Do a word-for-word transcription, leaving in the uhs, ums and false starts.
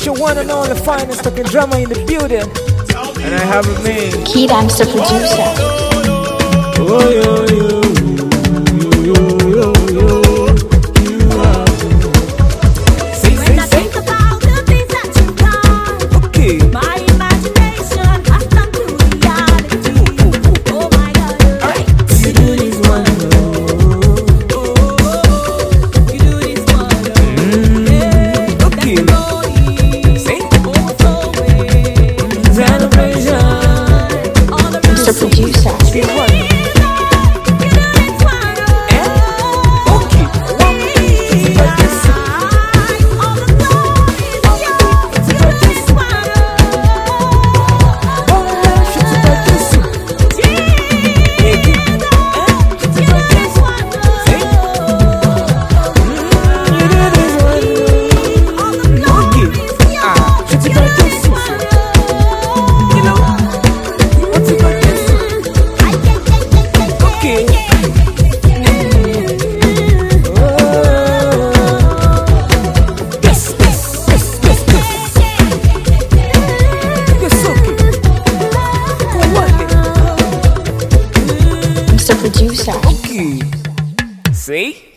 It's your one and only finest talking drama in the building. And I have a name. Kid, I'm the producer. Oh, yo, yo, yo, yo, yo, yo. You are. Say, say, say. About the things that you've done, Okay. my imagination has come to reality. Oh my God, Alright. You do this one. you do this one. Mm. Okay. Say. Celebration. Mister Producer. Give one. Mister Producer. Okay. See?